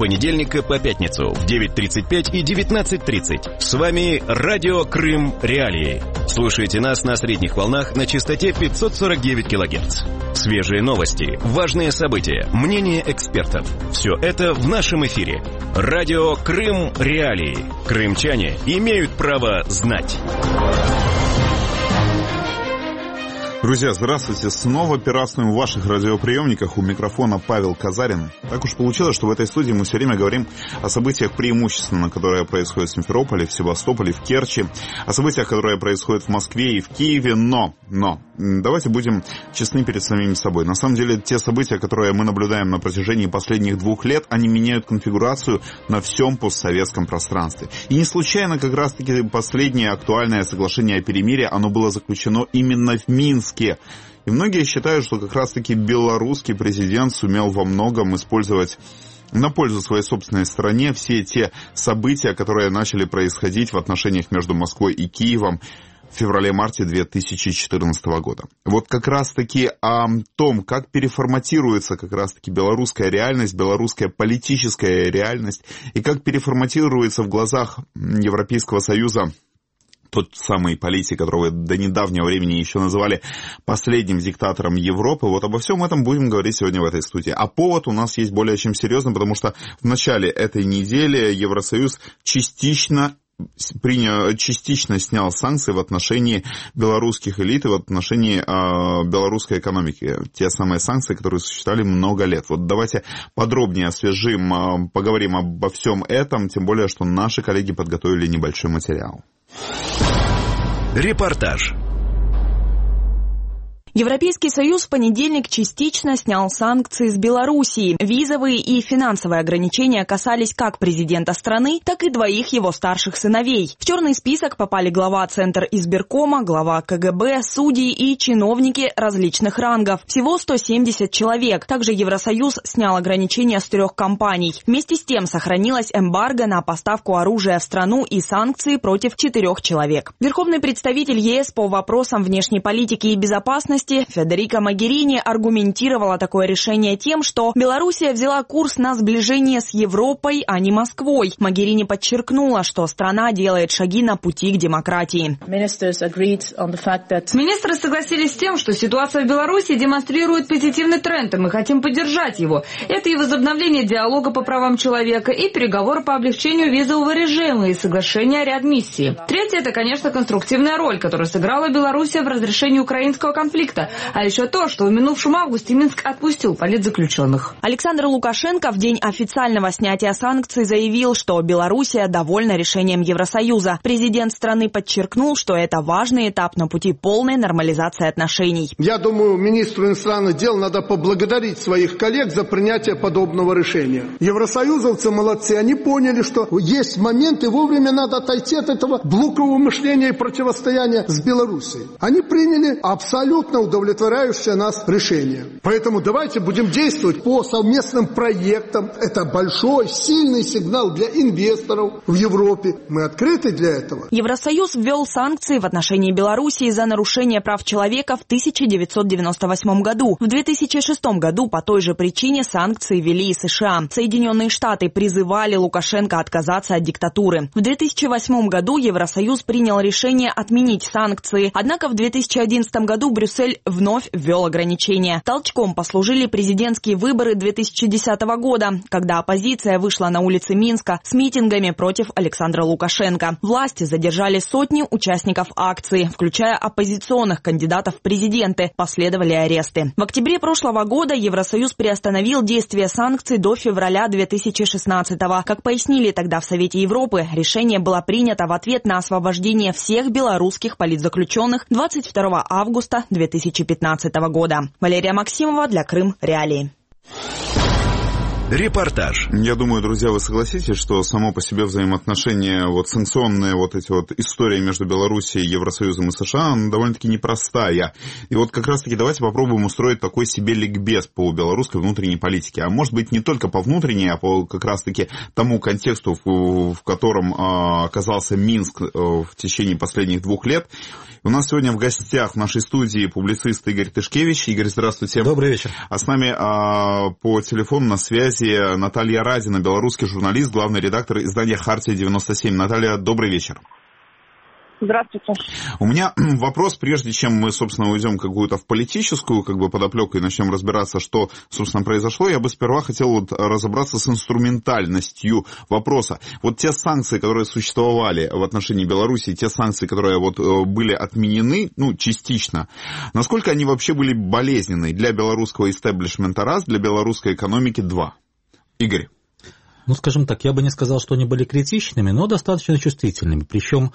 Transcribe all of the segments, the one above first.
понедельника по пятницу в 9:35 и 19:30. С вами Радио Крым Реалии. Слушайте нас на средних волнах на частоте 549 кГц. Свежие новости, важные события, мнения экспертов. Все это в нашем эфире. Радио Крым Реалии. Крымчане имеют право знать. Друзья, здравствуйте. Снова пиратствуем в ваших радиоприемниках. У микрофона Павел Казарин. Так уж получилось, что в этой студии мы все время говорим о событиях преимущественно, которые происходят в Симферополе, в Севастополе, в Керчи, о событиях, которые происходят в Москве и в Киеве. Но, давайте будем честны перед самими собой. На самом деле, те события, которые мы наблюдаем на протяжении последних 2 лет, они меняют конфигурацию на всем постсоветском пространстве. И не случайно как раз-таки последнее актуальное соглашение о перемирии, оно было заключено именно в Минске. И многие считают, что как раз-таки белорусский президент сумел во многом использовать на пользу своей собственной стране все те события, которые начали происходить в отношениях между Москвой и Киевом в феврале-марте 2014 года. Вот как раз-таки о том, как переформатируется как раз-таки белорусская реальность, белорусская политическая реальность, и как переформатируется в глазах Европейского Союза тот самый политик, которого до недавнего времени еще называли последним диктатором Европы. Вот обо всем этом будем говорить сегодня в этой студии. А повод у нас есть более чем серьезный, потому что в начале этой недели Евросоюз частично снял санкции в отношении белорусских элит и в отношении белорусской экономики. Те самые санкции, которые существовали много лет. Вот давайте подробнее освежим, поговорим обо всем этом, тем более, что наши коллеги подготовили небольшой материал. Репортаж. Европейский Союз в понедельник частично снял санкции с Белоруссии. Визовые и финансовые ограничения касались как президента страны, так и 2 его старших сыновей. В черный список попали глава Центризбиркома, глава КГБ, судьи и чиновники различных рангов. Всего 170 человек. Также Евросоюз снял ограничения с 3 компаний. Вместе с тем сохранилась эмбарго на поставку оружия в страну и санкции против 4 человек. Верховный представитель ЕС по вопросам внешней политики и безопасности Федерико Могерини аргументировала такое решение тем, что Белоруссия взяла курс на сближение с Европой, а не Москвой. Могерини подчеркнула, что страна делает шаги на пути к демократии. Министры согласились с тем, что ситуация в Беларуси демонстрирует позитивный тренд, и мы хотим поддержать его. Это и возобновление диалога по правам человека, и переговоры по облегчению визового режима, и соглашение о реадмиссии. Третье – это, конечно, конструктивная роль, которую сыграла Белоруссия в разрешении украинского конфликта. А еще то, что в минувшем августе Минск отпустил политзаключенных. Александр Лукашенко в день официального снятия санкций заявил, что Белоруссия довольна решением Евросоюза. Президент страны подчеркнул, что это важный этап на пути полной нормализации отношений. Я думаю, министру иностранных дел надо поблагодарить своих коллег за принятие подобного решения. Евросоюзовцы молодцы, они поняли, что есть момент и вовремя надо отойти от этого блокового мышления и противостояния с Белоруссией. Они приняли абсолютно удовлетворяющее нас решение. Поэтому давайте будем действовать по совместным проектам. Это большой, сильный сигнал для инвесторов в Европе. Мы открыты для этого. Евросоюз ввел санкции в отношении Белоруссии за нарушение прав человека в 1998 году. В 2006 году по той же причине санкции ввели и США. Соединенные Штаты призывали Лукашенко отказаться от диктатуры. В 2008 году Евросоюз принял решение отменить санкции. Однако в 2011 году Брюссель вновь ввел ограничения. Толчком послужили президентские выборы 2010 года, когда оппозиция вышла на улицы Минска с митингами против Александра Лукашенко. Власти задержали сотни участников акции, включая оппозиционных кандидатов в президенты. Последовали аресты. В октябре прошлого года Евросоюз приостановил действие санкций до февраля 2016-го. Как пояснили тогда в Совете Европы, решение было принято в ответ на освобождение всех белорусских политзаключенных 22 августа 2015 года. Валерия Максимова для Крым Реалии. Репортаж. Я думаю, друзья, вы согласитесь, что само по себе взаимоотношения, санкционные эти истории между Белоруссией, Евросоюзом и США, довольно-таки непростая. И как раз-таки давайте попробуем устроить такой себе ликбез по белорусской внутренней политике. А может быть, не только по внутренней, а по как раз-таки тому контексту, в котором оказался Минск в течение последних 2 лет. У нас сегодня в гостях в нашей студии публицист Игорь Тышкевич. Игорь, здравствуйте. Добрый вечер. А с нами по телефону на связи связи Наталья Радина, белорусский журналист, главный редактор издания «Хартия-97». Наталья, добрый вечер. Здравствуйте. У меня вопрос, прежде чем мы, собственно, уйдем какую-то в политическую подоплеку и начнем разбираться, что, собственно, произошло, я бы сперва хотел разобраться с инструментальностью вопроса. Вот те санкции, которые существовали в отношении Беларуси, те санкции, которые были отменены, частично, насколько они вообще были болезненны для белорусского истеблишмента раз, для белорусской экономики два? Игорь. Скажем так, я бы не сказал, что они были критичными, но достаточно чувствительными, причем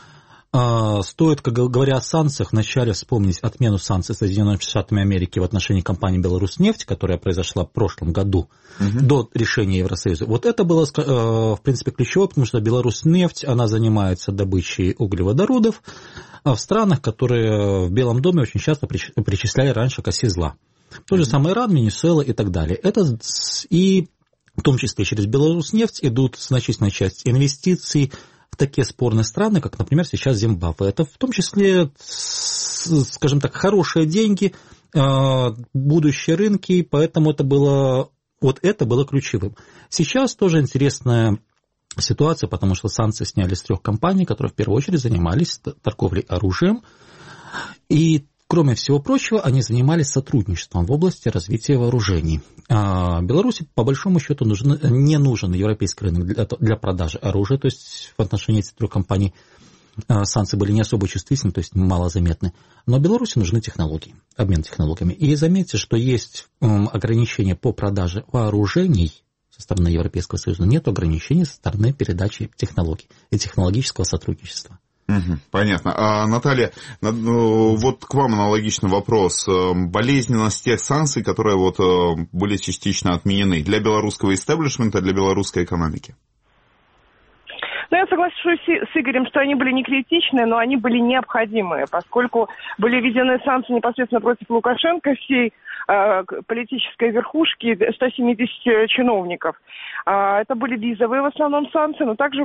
стоит, как говоря о санкциях, вначале вспомнить отмену санкций Соединенными Штатами Америки в отношении компании «Беларусьнефть», которая произошла в прошлом году, до решения Евросоюза. Вот это было, в принципе, ключевое, потому что «Беларусьнефть», она занимается добычей углеводородов в странах, которые в Белом доме очень часто причисляли раньше к оси зла. Тот же самый Иран, Венесуэла и так далее. Это и в том числе через «Беларусьнефть» идут значительная часть инвестиций в такие спорные страны, как, например, сейчас Зимбабве. Это в том числе, скажем так, хорошие деньги, будущие рынки, поэтому это было ключевым. Сейчас тоже интересная ситуация, потому что санкции сняли с 3 компаний, которые в первую очередь занимались торговлей оружием. И, кроме всего прочего, они занимались сотрудничеством в области развития вооружений. Беларуси, по большому счету, не нужен европейский рынок для продажи оружия, то есть в отношении этих 3 компаний санкции были не особо чувствительны, то есть малозаметны. Но Беларуси нужны технологии, обмен технологиями. И заметьте, что есть ограничения по продаже вооружений со стороны Европейского Союза, но нет ограничений со стороны передачи технологий и технологического сотрудничества. Понятно. Наталья, вот к вам аналогичный вопрос. Болезненность тех санкций, которые были частично отменены для белорусского истеблишмента, для белорусской экономики? Я соглашусь с Игорем, что они были не критичные, но они были необходимые, поскольку были введены санкции непосредственно против Лукашенко, всей политической верхушки, 170 чиновников. Это были визовые в основном санкции, но также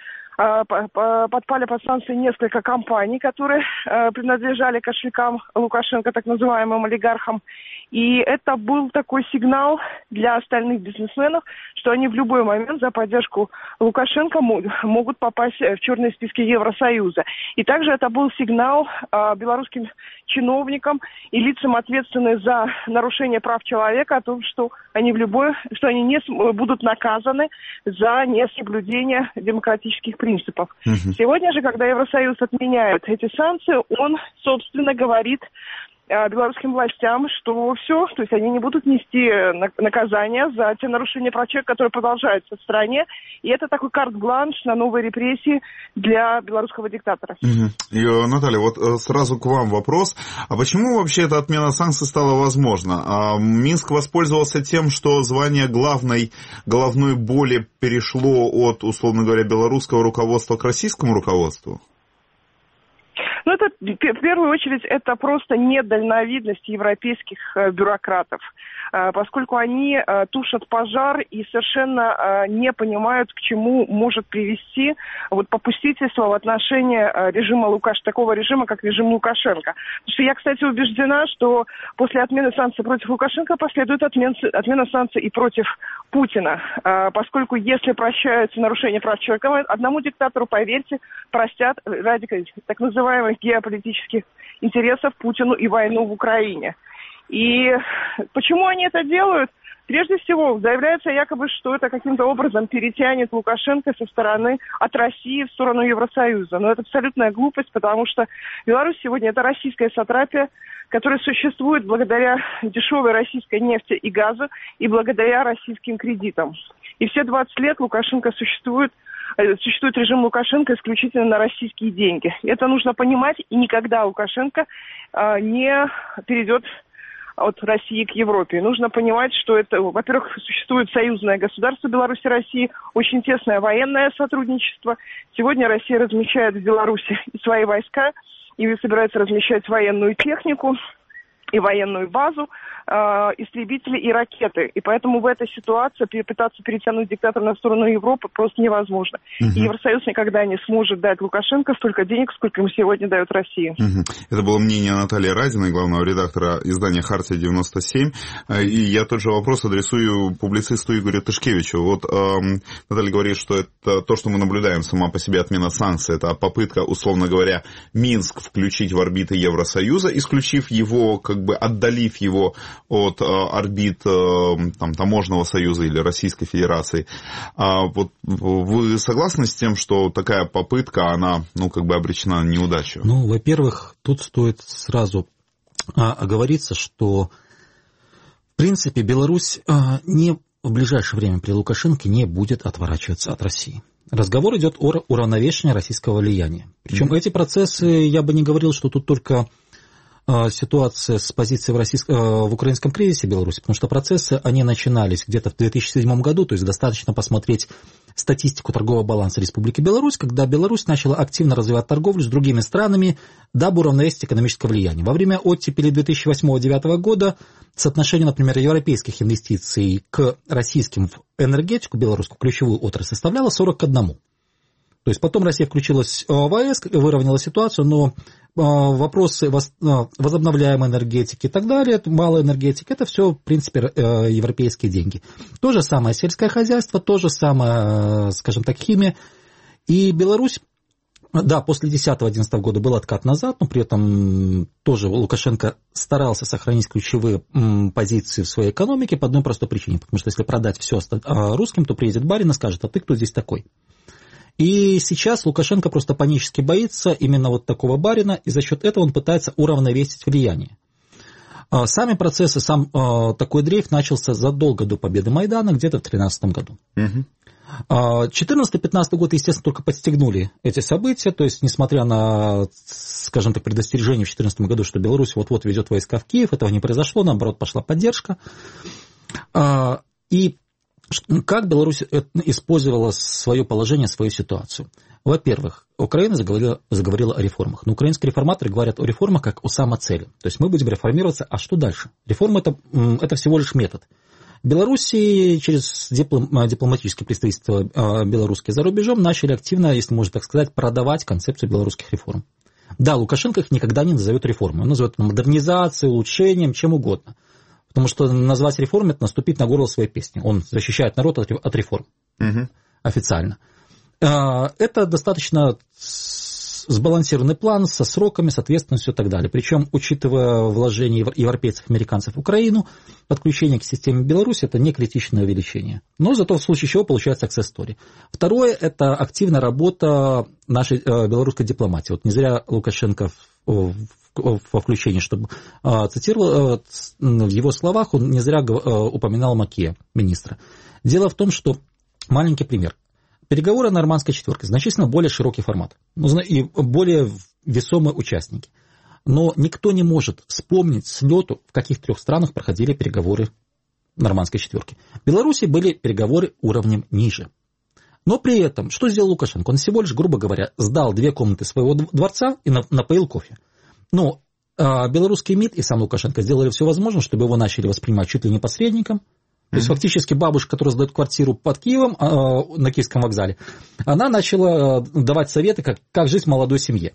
подпали под санкции несколько компаний, которые принадлежали кошелькам Лукашенко, так называемым олигархам. И это был такой сигнал для остальных бизнесменов, что они в любой момент за поддержку Лукашенко могут попасть в черные списки Евросоюза. И также это был сигнал белорусским чиновникам и лицам, ответственным за нарушение прав человека, о том, что они не будут наказаны за несоблюдение демократических принципов. Сегодня же, когда Евросоюз отменяет эти санкции, он, собственно, говорит белорусским властям, что все, то есть они не будут нести наказания за те нарушения прав человека, которые продолжаются в стране, и это такой карт-бланш на новые репрессии для белорусского диктатора. И, Наталья, сразу к вам вопрос. А почему вообще эта отмена санкций стала возможна? Минск воспользовался тем, что звание головной боли перешло от, условно говоря, белорусского руководства к российскому руководству? Это, в первую очередь, это просто недальновидность европейских бюрократов, поскольку они тушат пожар и совершенно не понимают, к чему может привести попустительство в отношении такого режима, как режим Лукашенко. Потому что я, кстати, убеждена, что после отмены санкций против Лукашенко последует отмена санкций и против Путина, поскольку если прощаются нарушения прав человека, одному диктатору, поверьте, простят ради так называемых геополитических интересов Путину и войну в Украине. И почему они это делают? Прежде всего, заявляется якобы, что это каким-то образом перетянет Лукашенко от России в сторону Евросоюза. Но это абсолютная глупость, потому что Беларусь сегодня это российская сатрапия, которая существует благодаря дешевой российской нефти и газу и благодаря российским кредитам. И все 20 лет существует режим Лукашенко исключительно на российские деньги. Это нужно понимать, и никогда Лукашенко не перейдет от России к Европе. Нужно понимать, что это, во-первых, существует союзное государство Беларусь и России, очень тесное военное сотрудничество. Сегодня Россия размещает в Беларуси свои войска и собирается размещать военную технику. и военную базу, истребители и ракеты. И поэтому в этой ситуации пытаться перетянуть диктатора на сторону Европы просто невозможно. И Евросоюз никогда не сможет дать Лукашенко столько денег, сколько ему сегодня дает Россия. Это было мнение Натальи Радиной, главного редактора издания «Хартия-97». И я тот же вопрос адресую публицисту Игорю Тышкевичу. Вот Наталья говорит, что это то, что мы наблюдаем, сама по себе отмена санкций, это попытка, условно говоря, Минск включить в орбиты Евросоюза, исключив его, как бы отдалив его от орбит там, Таможенного союза или Российской Федерации. Вот вы согласны с тем, что такая попытка, она, как бы обречена на неудачу? Во-первых, тут стоит сразу оговориться, что, в принципе, Беларусь в ближайшее время при Лукашенко не будет отворачиваться от России. Разговор идет о уравновешении российского влияния. Причем эти процессы, я бы не говорил, что тут только ситуация с позицией в украинском кризисе Беларуси, потому что процессы, они начинались где-то в 2007 году, то есть достаточно посмотреть статистику торгового баланса Республики Беларусь, когда Беларусь начала активно развивать торговлю с другими странами, дабы уравновесить экономическое влияние. Во время оттепели 2008-2009 года соотношение, например, европейских инвестиций к российским в энергетику, белорусскую ключевую отрасль, составляло 40 к 1. То есть потом Россия включилась в ОАЭС, выровняла ситуацию, но вопросы возобновляемой энергетики и так далее, малой энергетики, это все, в принципе, европейские деньги. То же самое сельское хозяйство, то же самое, скажем так, химия. И Беларусь, да, после 2010-2011 года был откат назад, но при этом тоже Лукашенко старался сохранить ключевые позиции в своей экономике по одной простой причине, потому что если продать все русским, то приедет барин и скажет: а ты кто здесь такой? И сейчас Лукашенко просто панически боится именно вот такого барина, и за счет этого он пытается уравновесить влияние. Сами процессы, сам такой дрейф начался задолго до победы Майдана, где-то в 2013 году. 2014-2015 год, естественно, только подстегнули эти события, то есть, несмотря на, скажем так, предостережение в 2014 году, что Беларусь вот-вот везет войска в Киев, этого не произошло, наоборот, пошла поддержка. И как Беларусь использовала свое положение, свою ситуацию? Во-первых, Украина заговорила о реформах. Но украинские реформаторы говорят о реформах как о самоцели. То есть мы будем реформироваться, а что дальше? Реформа – это всего лишь метод. В Беларуси через дипломатические представительства белорусские за рубежом начали активно, если можно так сказать, продавать концепцию белорусских реформ. Да, Лукашенко их никогда не назовет реформой. Он назовет модернизацией, улучшением, чем угодно. Потому что назвать реформой – это наступить на горло своей песни. Он защищает народ от реформ официально. Это достаточно сбалансированный план со сроками, с ответственностью и так далее. Причем, учитывая вложения европейцев, американцев в Украину, подключение к системе Беларуси – это не критичное увеличение. Но зато в случае чего получается success story. Второе – это активная работа нашей белорусской дипломатии. Вот не зря Лукашенко во включении, чтобы цитировал, в его словах он не зря упоминал Макея, министра. Дело в том, что, маленький пример, переговоры нормандской четверки значительно более широкий формат и более весомые участники. Но никто не может вспомнить с лету, в каких 3 странах проходили переговоры нормандской четверки. В Беларуси были переговоры уровнем ниже. Но при этом, что сделал Лукашенко? Он всего лишь, грубо говоря, сдал 2 комнаты своего дворца и напоил кофе. Но белорусский МИД и сам Лукашенко сделали все возможное, чтобы его начали воспринимать чуть ли не посредником. То есть фактически бабушка, которая сдает квартиру под Киевом, на Киевском вокзале, она начала давать советы, как жить в молодой семье.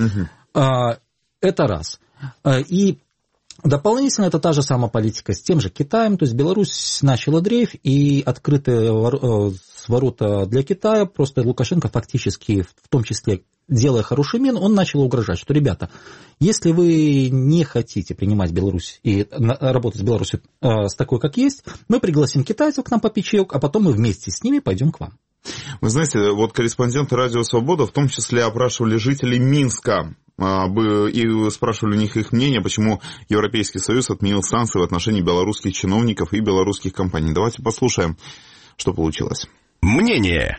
Это раз. И дополнительно это та же самая политика с тем же Китаем. То есть Беларусь начала дрейф, и открытые ворота для Китая, просто Лукашенко фактически, в том числе делая хороший мин, он начал угрожать, что, ребята, если вы не хотите принимать Беларусь и работать с Беларусью с такой, как есть, мы пригласим китайцев к нам попить чаек, а потом мы вместе с ними пойдем к вам. Вы знаете, вот корреспонденты «Радио Свобода» в том числе опрашивали жителей Минска и спрашивали у них их мнение, почему Европейский Союз отменил санкции в отношении белорусских чиновников и белорусских компаний. Давайте послушаем, что получилось. Мнение.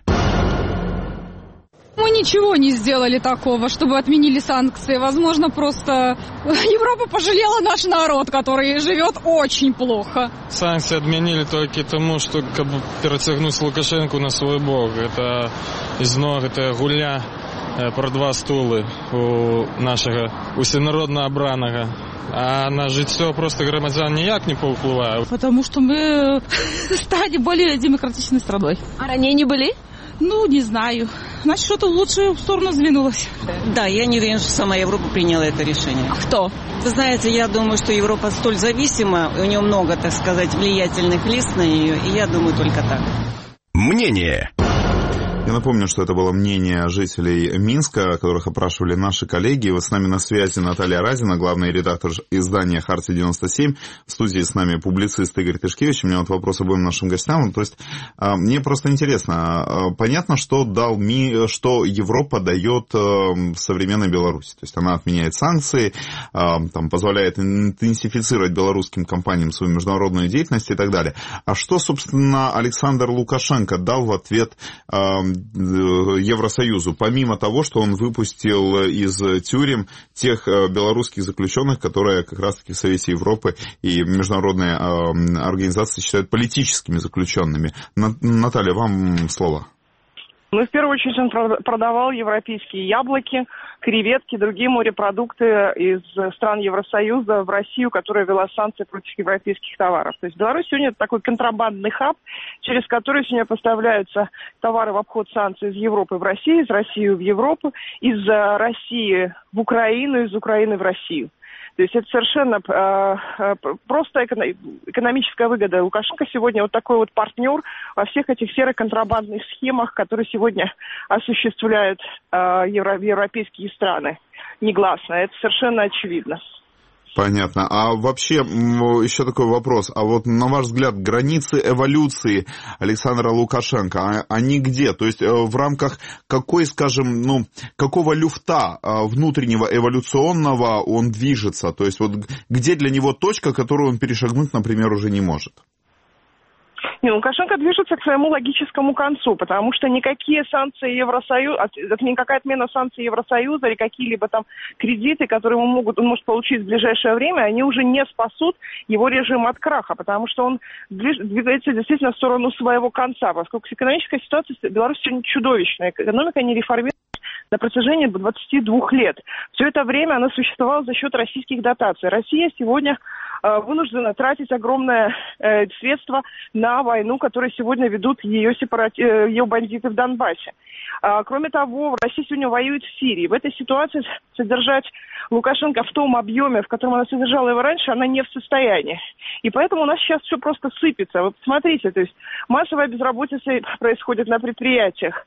Мы ничего не сделали такого, чтобы отменили санкции. Возможно, просто Европа пожалела наш народ, который живет очень плохо. Санкции отменили только тому, что как бы перетягнуть Лукашенко на свой бок. Это изног, это гуля. про 2 стули у нашого усенародно обраного. А на життя просто громадян ніяк не повпливає. Потому что мы станем более демократичной страной. А ранее не были? Ну, не знаю. Значит, что-то в лучшую сторону сдвинулось. Да, я не уверена, что сама Европа приняла это решение. А кто? Вы знаете, я думаю, что Европа столь зависима, у нее много, так сказать, влиятельных лиц на нее, и я думаю только так. Мнение. Я напомню, что это было мнение жителей Минска, которых опрашивали наши коллеги. Вот с нами на связи Наталья Разина, главный редактор издания «Хартия-97». В студии с нами публицист Игорь Тышкевич. У меня вот вопрос обоим нашим гостям. То есть мне просто интересно. Понятно, что что Европа дает современной Беларуси. То есть она отменяет санкции, там, позволяет интенсифицировать белорусским компаниям свою международную деятельность и так далее. А что, собственно, Александр Лукашенко дал в ответ Евросоюзу, помимо того, что он выпустил из тюрем тех белорусских заключенных, которые как раз-таки в Совете Европы и международные организации считают политическими заключенными. Наталья, вам слово. Ну, в первую очередь, он продавал европейские яблоки, креветки, другие морепродукты из стран Евросоюза в Россию, которая ввела санкции против европейских товаров. То есть Беларусь сегодня это такой контрабандный хаб, через который сегодня поставляются товары в обход санкций из Европы в Россию, из России в Европу, из России в Украину, из Украины в Россию. То есть это совершенно просто экономическая выгода. Лукашенко сегодня вот такой вот партнер во всех этих серо-контрабандных схемах, которые сегодня осуществляют европейские страны. Негласно, это совершенно очевидно. Понятно. А вообще, еще такой вопрос. А вот, на ваш взгляд, границы эволюции Александра Лукашенко, они где? То есть в рамках какой, скажем, какого люфта внутреннего эволюционного он движется? То есть вот где для него точка, которую он перешагнуть, например, уже не может? Лукашенко движется к своему логическому концу, потому что никакие санкции Евросоюза, никакая отмена санкций Евросоюза или какие-либо там кредиты, которые он может получить в ближайшее время, они уже не спасут его режим от краха, потому что он двигается действительно в сторону своего конца, поскольку экономическая ситуация в Беларуси сегодня чудовищная, экономика не реформируется на протяжении 22 лет. Все это время она существовала за счет российских дотаций. Россия сегодня вынуждена тратить огромные средства на войну, которую сегодня ведут ее бандиты в Донбассе. Кроме того, в России сегодня воюет в Сирии. В этой ситуации содержать Лукашенко в том объеме, в котором она содержала его раньше, она не в состоянии. И поэтому у нас сейчас все просто сыпется. Вы посмотрите, то есть массовая безработица происходит на предприятиях.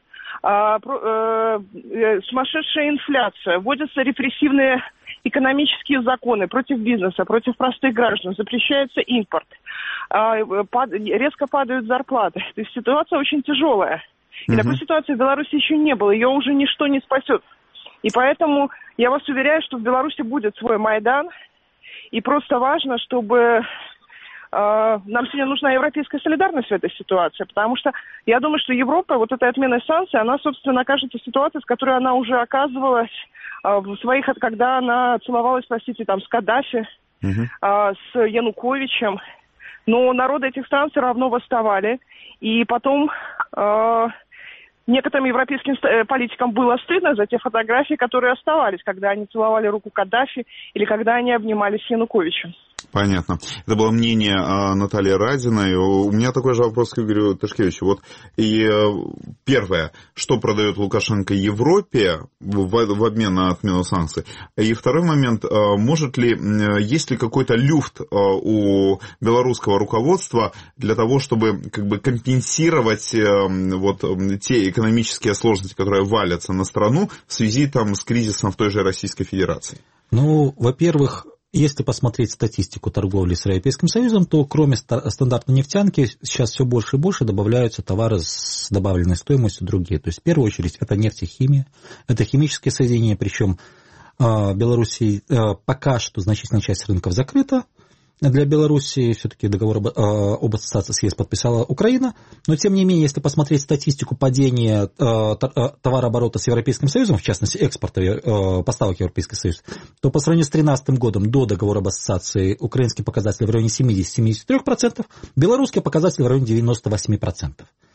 Сумасшедшая инфляция, вводятся репрессивные экономические законы против бизнеса, против простых граждан, запрещается импорт, резко падают зарплаты. То есть ситуация очень тяжелая. И такой ситуации в Беларуси еще не было, ее уже ничто не спасет. И поэтому я вас уверяю, что в Беларуси будет свой Майдан, и просто важно, чтобы... Нам сегодня нужна европейская солидарность в этой ситуации, потому что я думаю, что Европа, вот эта отмена санкций, она, собственно, окажется в ситуации, с которой она уже оказывалась когда она целовалась, простите, там, с Каддафи, с Януковичем, но народы этих стран все равно восставали, и потом некоторым европейским политикам было стыдно за те фотографии, которые оставались, когда они целовали руку Каддафи или когда они обнимались с Януковичем. Понятно. Это было мнение Натальи Разиной. У меня такой же вопрос к Игорю Тышкевичу. Вот и первое, что продает Лукашенко Европе в обмен на отмену санкций? И второй момент, есть ли какой-то люфт у белорусского руководства для того, чтобы как бы компенсировать те экономические сложности, которые валятся на страну в связи с кризисом в той же Российской Федерации? Во-первых, если посмотреть статистику торговли с Европейским Союзом, то кроме стандартной нефтянки сейчас все больше и больше добавляются товары с добавленной стоимостью другие. То есть в первую очередь это нефть и химия, это химические соединения, причем в Беларуси пока что значительная часть рынков закрыта. Для Беларуси все-таки договор об ассоциации с ЕС подписала Украина, но тем не менее, если посмотреть статистику падения товарооборота с Европейским Союзом, в частности экспорта поставок в Европейский Союз, то по сравнению с 2013 годом до договора об ассоциации украинский показатель в районе 70-73%, белорусский показатель в районе 98%.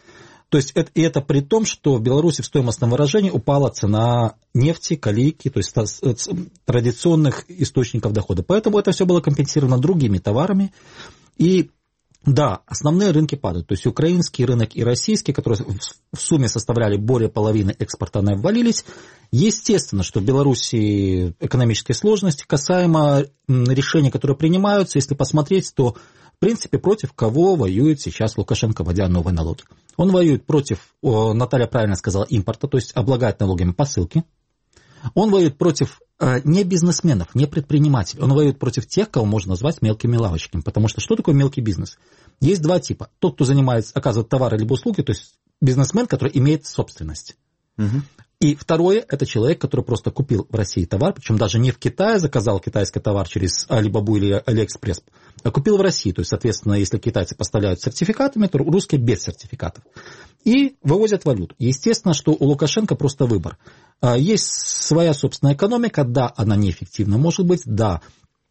То есть это при том, что в Беларуси в стоимостном выражении упала цена нефти, калийки, то есть традиционных источников дохода. Поэтому это все было компенсировано другими товарами. И да, основные рынки падают. То есть украинский рынок и российский, которые в сумме составляли более половины экспорта, они обвалились. Естественно, что в Беларуси экономические сложности. Касаемо решений, которые принимаются, если посмотреть, то в принципе против кого воюет сейчас Лукашенко, вводя новые налоги. Он воюет против, Наталья правильно сказала, импорта, то есть облагает налогами посылки. Он воюет против не бизнесменов, не предпринимателей. Он воюет против тех, кого можно назвать мелкими лавочками. Потому что что такое мелкий бизнес? Есть два типа. Тот, кто оказывает товары либо услуги, то есть бизнесмен, который имеет собственность. Угу. И второе, это человек, который просто купил в России товар, причем даже не в Китае заказал китайский товар через Alibaba или AliExpress, а купил в России. То есть, соответственно, если китайцы поставляют сертификатами, то русские без сертификатов. И вывозят валюту. Естественно, что у Лукашенко просто выбор. Есть своя собственная экономика, да, она неэффективна, может быть, да,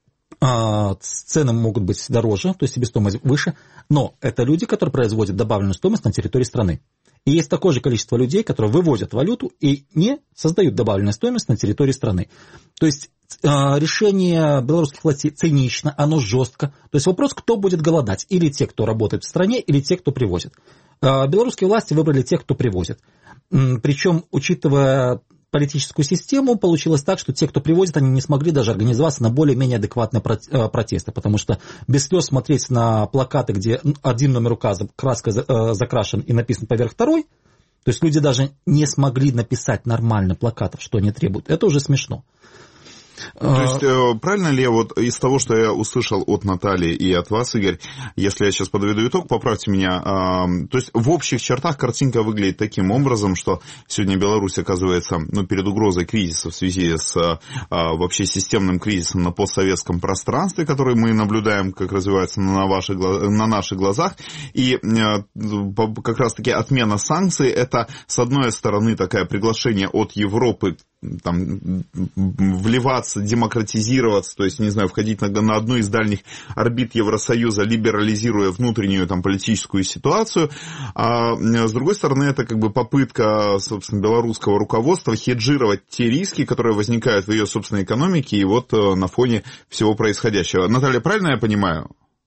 цены могут быть дороже, то есть себестоимость выше, но это люди, которые производят добавленную стоимость на территории страны. И есть такое же количество людей, которые вывозят валюту и не создают добавленную стоимость на территории страны. То есть решение белорусских властей цинично, оно жестко. То есть вопрос, кто будет голодать, или те, кто работает в стране, или те, кто привозит. Белорусские власти выбрали тех, кто привозит. Причем, учитывая политическую систему, получилось так, что те, кто привозит, они не смогли даже организоваться на более-менее адекватные протесты, потому что без слез смотреть на плакаты, где один номер указа краской закрашен и написан поверх второй, то есть люди даже не смогли написать нормально плакатов, что они требуют, это уже смешно. То есть, правильно ли я вот из того, что я услышал от Натальи и от вас, Игорь, если я сейчас подведу итог, поправьте меня, то есть в общих чертах картинка выглядит таким образом, что сегодня Беларусь оказывается перед угрозой кризиса в связи с вообще системным кризисом на постсоветском пространстве, который мы наблюдаем, как развивается на наших глазах, и как раз-таки отмена санкций, это, с одной стороны, такое приглашение от Европы там, вливаться, демократизироваться, то есть, не знаю, входить на одну из дальних орбит Евросоюза, либерализируя внутреннюю там, политическую ситуацию. А с другой стороны, это как бы попытка, собственно, белорусского руководства хеджировать те риски, которые возникают в ее собственной экономике и вот на фоне всего происходящего. Наталья, правильно я понимаю?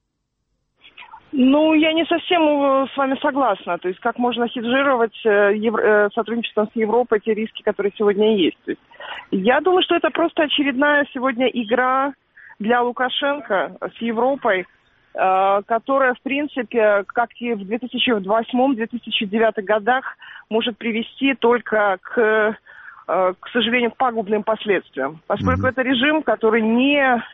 Ну, я не совсем с вами согласна. То есть, как можно хеджировать сотрудничеством с Европой те риски, которые сегодня есть. То есть, я думаю, что это просто очередная сегодня игра для Лукашенко с Европой, которая, в принципе, как и в 2008-2009 годах, может привести только к сожалению, к пагубным последствиям. Поскольку это режим, который не...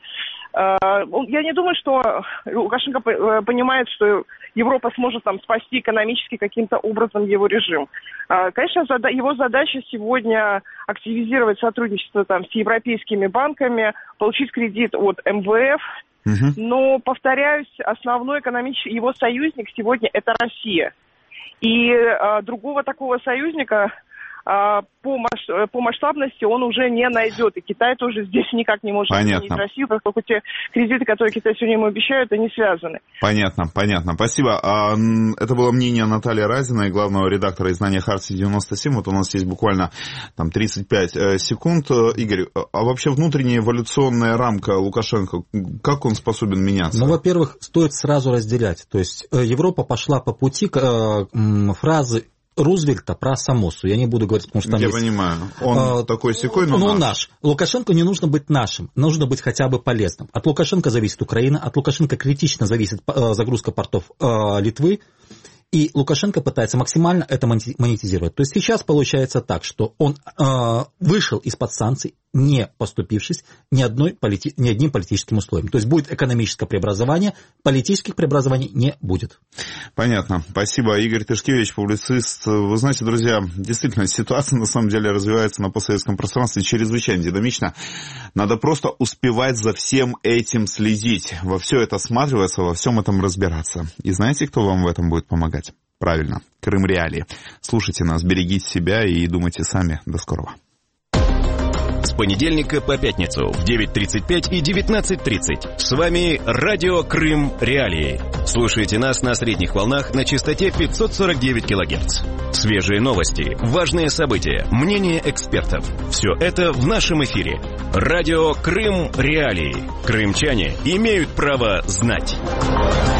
Я не думаю, что Лукашенко понимает, что Европа сможет там спасти экономически каким-то образом его режим. Конечно, его задача сегодня активизировать сотрудничество там с европейскими банками, получить кредит от МВФ. Но, повторяюсь, основной экономический его союзник сегодня это Россия. И другого такого союзника по масштабности он уже не найдет. И Китай тоже здесь никак не может изменить Россию, поскольку те кредиты, которые Китай сегодня ему обещают, они связаны. Понятно. Спасибо. Это было мнение Натальи Разиной, главного редактора издания «Хартия-97». Вот у нас есть буквально там 35 секунд. Игорь, а вообще внутренняя эволюционная рамка Лукашенко, как он способен меняться? Ну, во-первых, стоит сразу разделять. То есть Европа пошла по пути фразы Рузвельта про Самосу. Я не буду говорить, потому что там я есть... понимаю. Он такой-сякой, но наш. Лукашенко не нужно быть нашим. Нужно быть хотя бы полезным. От Лукашенко зависит Украина, от Лукашенко критично зависит загрузка портов Литвы. И Лукашенко пытается максимально это монетизировать. То есть сейчас получается так, что он вышел из-под санкций, не поступившись ни одним политическим условием. То есть будет экономическое преобразование, политических преобразований не будет. Понятно. Спасибо. Игорь Тышкевич, публицист. Вы знаете, друзья, действительно, ситуация на самом деле развивается на постсоветском пространстве чрезвычайно динамично. Надо просто успевать за всем этим следить, во все это осматриваться, во всем этом разбираться. И знаете, кто вам в этом будет помогать? Правильно, Крым Реалии. Слушайте нас, берегите себя и думайте сами. До скорого. С понедельника по пятницу в 9:35 и 19:30. С вами Радио Крым Реалии. Слушайте нас на средних волнах на частоте 549 кГц. Свежие новости, важные события, мнения экспертов. Все это в нашем эфире. Радио Крым Реалии. Крымчане имеют право знать.